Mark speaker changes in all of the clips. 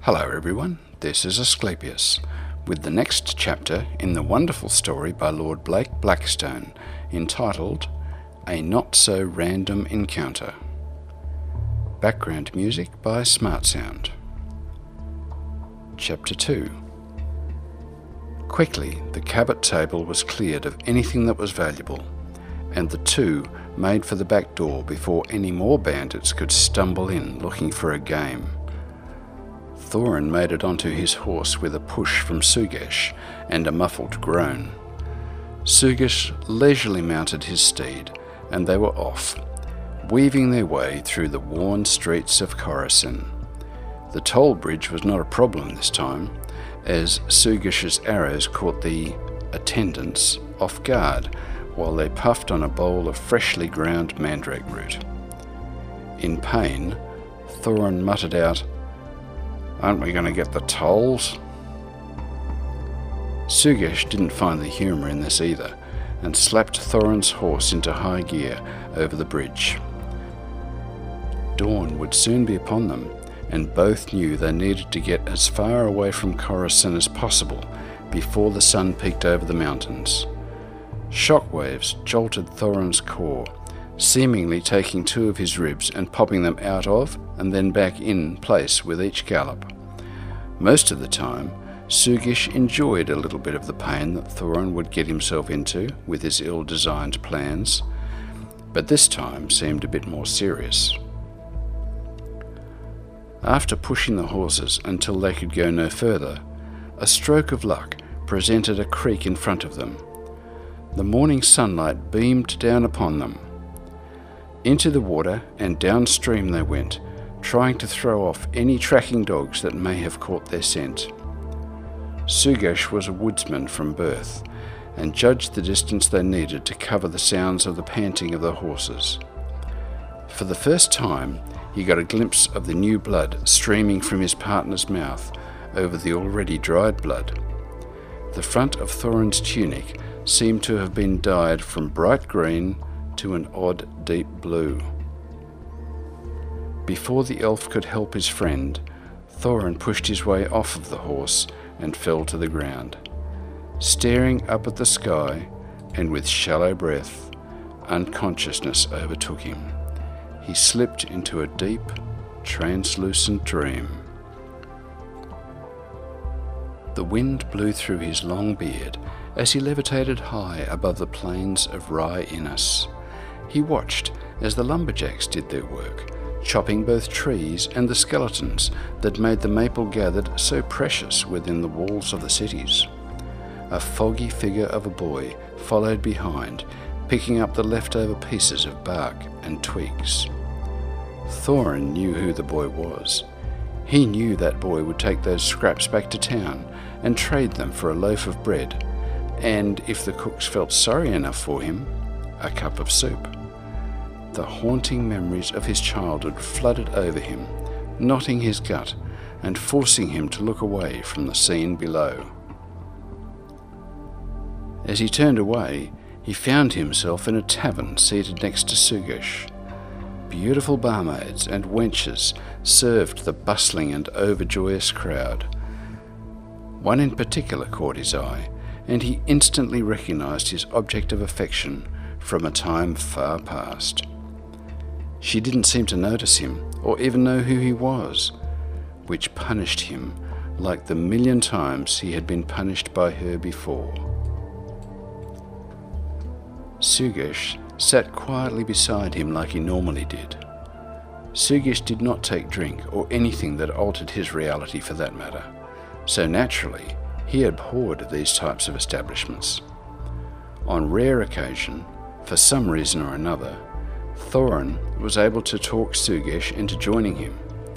Speaker 1: Hello everyone, this is Asclepius, with the next chapter in the wonderful story by Lord Blake Blackstone, entitled A Not So Random Encounter. Background music by Smart Sound. Chapter 2. Quickly, the cabot table was cleared of anything that was valuable, and the two made for the back door before any more bandits could stumble in looking for a game. Thorin made it onto his horse with a push from Sugesh and a muffled groan. Sugesh leisurely mounted his steed, and they were off, weaving their way through the worn streets of Coruscant. The toll bridge was not a problem this time, as Sugesh's arrows caught the attendants off guard while they puffed on a bowl of freshly ground mandrake root. In pain, Thorin muttered out, "Aren't we going to get the tolls?" Sugesh didn't find the humour in this either, and slapped Thorin's horse into high gear over the bridge. Dawn would soon be upon them, and both knew they needed to get as far away from Coruscant as possible before the sun peeked over the mountains. Shockwaves jolted Thorin's core, seemingly taking two of his ribs and popping them out of and then back in place with each gallop. Most of the time, Sugesh enjoyed a little bit of the pain that Thorin would get himself into with his ill-designed plans, but this time seemed a bit more serious. After pushing the horses until they could go no further, a stroke of luck presented a creek in front of them. The morning sunlight beamed down upon them. Into the water and downstream they went, trying to throw off any tracking dogs that may have caught their scent. Sugesh was a woodsman from birth, and judged the distance they needed to cover the sounds of the panting of the horses. For the first time, he got a glimpse of the new blood streaming from his partner's mouth over the already dried blood. The front of Thorin's tunic seemed to have been dyed from bright green to an odd deep blue. Before the elf could help his friend, Thorin pushed his way off of the horse and fell to the ground. Staring up at the sky, and with shallow breath, unconsciousness overtook him. He slipped into a deep, translucent dream. The wind blew through his long beard as he levitated high above the plains of Rhy Innis. He watched as the lumberjacks did their work, chopping both trees and the skeletons that made the maple gathered so precious within the walls of the cities. A foggy figure of a boy followed behind, picking up the leftover pieces of bark and twigs. Thorin knew who the boy was. He knew that boy would take those scraps back to town and trade them for a loaf of bread, and, if the cooks felt sorry enough for him, a cup of soup. The haunting memories of his childhood flooded over him, knotting his gut and forcing him to look away from the scene below. As he turned away, he found himself in a tavern seated next to Sugesh. Beautiful barmaids and wenches served the bustling and overjoyous crowd. One in particular caught his eye, and he instantly recognized his object of affection from a time far past. She didn't seem to notice him, or even know who he was, which punished him like the million times he had been punished by her before. Sugesh sat quietly beside him like he normally did. Sugesh did not take drink or anything that altered his reality for that matter, so naturally he abhorred these types of establishments. On rare occasion, for some reason or another, Thorin was able to talk Sugesh into joining him.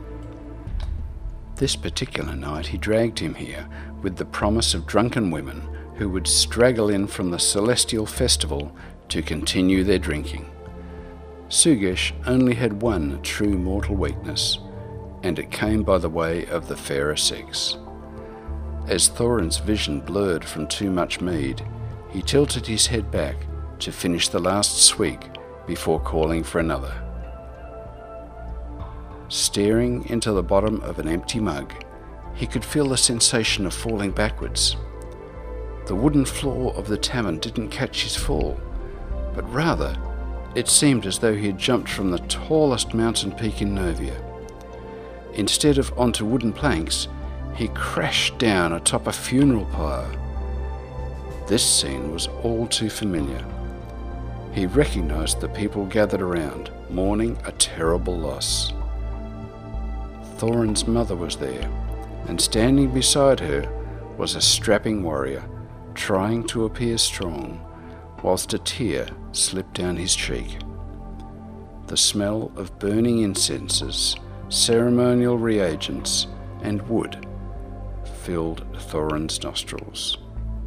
Speaker 1: This particular night he dragged him here with the promise of drunken women who would straggle in from the celestial festival to continue their drinking. Sugesh only had one true mortal weakness, and it came by the way of the fairer sex. As Thorin's vision blurred from too much mead, he tilted his head back to finish the last swig before calling for another. Staring into the bottom of an empty mug, he could feel the sensation of falling backwards. The wooden floor of the tavern didn't catch his fall, but rather it seemed as though he had jumped from the tallest mountain peak in Novia. Instead of onto wooden planks, he crashed down atop a funeral pyre. This scene was all too familiar. He recognised the people gathered around, mourning a terrible loss. Thorin's mother was there, and standing beside her was a strapping warrior, trying to appear strong, whilst a tear slipped down his cheek. The smell of burning incenses, ceremonial reagents, and wood filled Thorin's nostrils.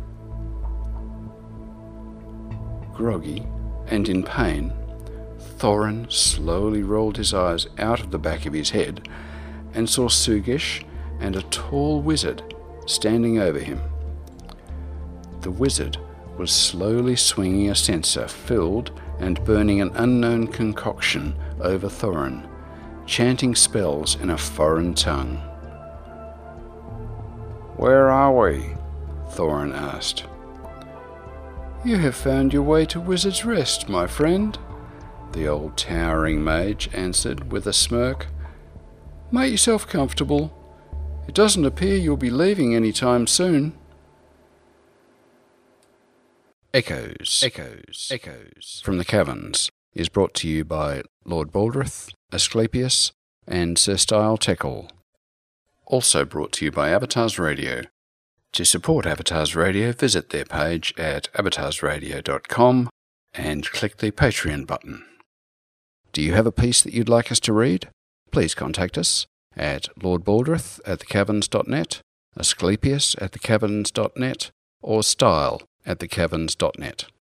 Speaker 1: Groggy and in pain, Thorin slowly rolled his eyes out of the back of his head and saw Sugesh and a tall wizard standing over him. The wizard was slowly swinging a censer filled and burning an unknown concoction over Thorin, chanting spells in a foreign tongue. "Where are we?" Thorin asked. "You have found your way to Wizard's Rest, my friend," the old towering mage answered with a smirk. "Make yourself comfortable. It doesn't appear you'll be leaving any time soon." Echoes from the Caverns is brought to you by Lord Baldrith, Asclepius, and Sir Style Teckle. Also brought to you by Avatars Radio. To support Avatars Radio, visit their page at avatarsradio.com and click the Patreon button. Do you have a piece that you'd like us to read? Please contact us at lordbaldrith@thecaverns.net, Asclepius@thecaverns.net, or style@thecaverns.net.